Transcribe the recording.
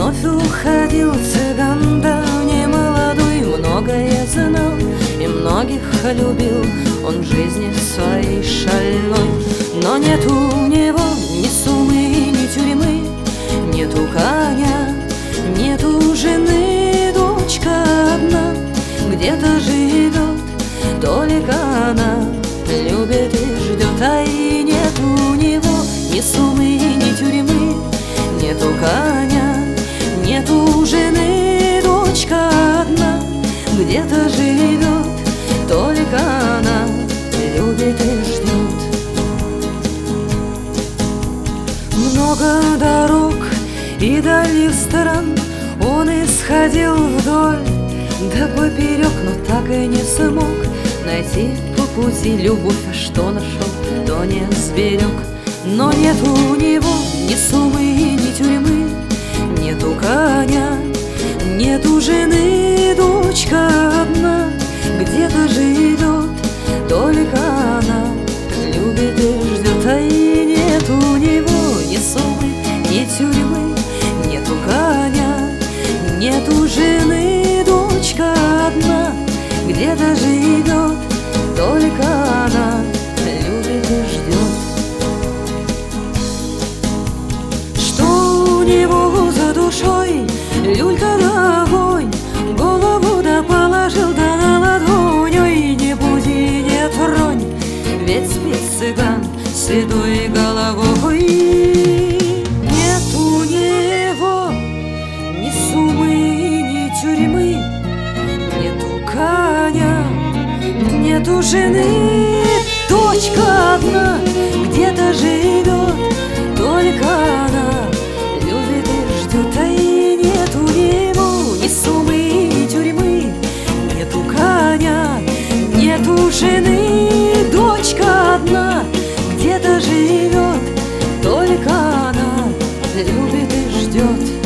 Вновь уходил цыган давний молодой, многое знал и многих любил он жизни своей шальной. Но нет у него ни сумы, ни тюрьмы, нету коня, нету жены, дочка одна где-то живет, только она любит и ждет. А и нет у него ни сумы, ни тюрьмы, нету коня, нету жены, дочка одна где-то живет, только она любит и ждет. Много дорог и дальних стран он исходил вдоль да поперек, но так и не смог найти по пути любовь, а что нашел, то не сберег. Но нет у него ни сумы, ни тюрьмы, нету коня, нету жены, дочка одна где-то живет, только она любит и ждет. А и нет у него ни сумы, ни тюрьмы, нету коня, нету жены, дочка одна где-то живет, только она любит и ждет. Что у него за душой? Люлька да огонь, голову да положил да на ладонь. Ой, не буди, не тронь, ведь спит цыган седой головой. Нет у него ни сумы, ни тюрьмы, нету коня, нету жены, дочка одна где-то живет, только она любит и ждет. А и нет у него ни сумы, ни тюрьмы, нету коня, нету жены, дочка одна где-то живет, только она любит и ждет.